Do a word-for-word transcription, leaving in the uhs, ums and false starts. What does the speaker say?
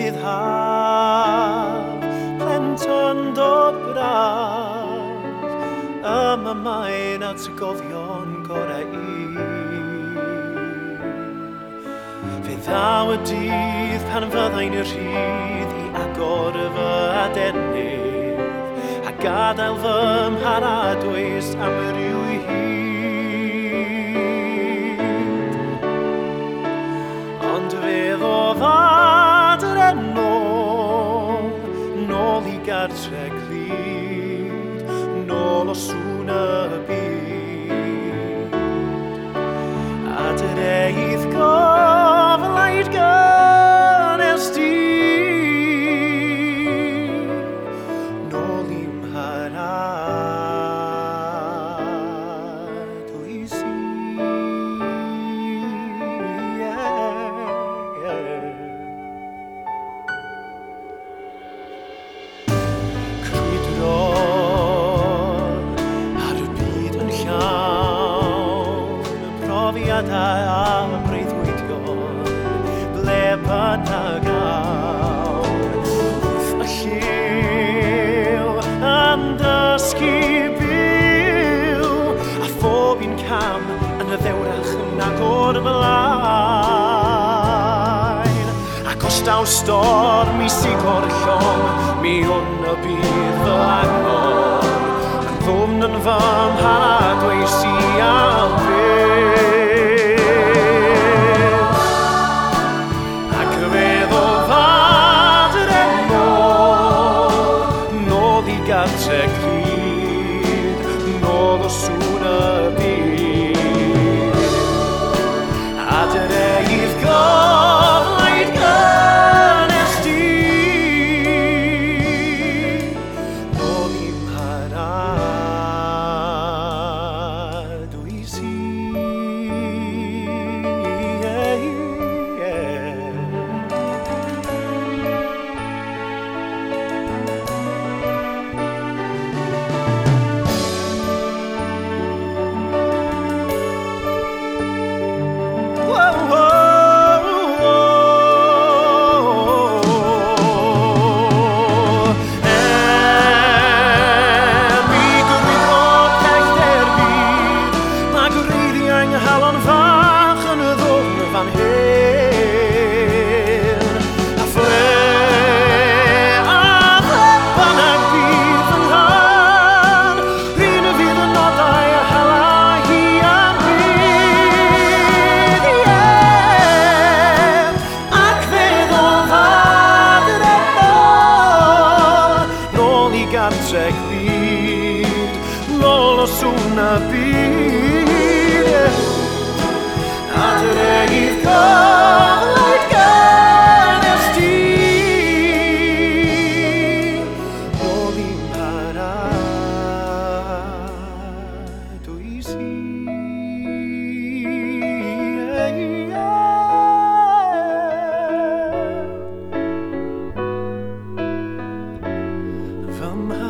dydd haf, plentyn dod braf, yma mae'n atgofion gorau i. Fe ddaw y dydd pan fyddai'n y rhydd i agor fy adenydd, a gadael fy mharadwys am ryw hyd. Ond fe ddodd adre nôl, nôl i gartre clyd, nôl o sŵn y byd. Adreidd goflaid gynes di, nôl i'm haradwys i. Crwydro ar y byd yn llawn, profiadau a breuddwydion, ble bynnag awr. Wrth y lliw yn dysgu byw, a phob un cam yn y ddewrach yn agor ymlaen. Ac os daw storm i sigor llong, mi hwn y bydd fy angor, yn ddwfn yn fy mharadwys i am byth. Ac fe ddodd adre nôl, nôl i gartre clyd, nôl o sŵn y byd. Adreidd goflaid gynes di, nôl i'm haradwys i. Halon fach yn y ddwfn fan hyn, a ffle a ble bynnag bydd yn hyn, rhywun y fydd yn nodau a hala hi am bydd, yeah. Ac fe ddodd adre nôl, nôl i gartre clyd, nôl o sŵn y byd. Adreidd goflaid gynes di, nôl i'm haradwys i. Fy mharadwys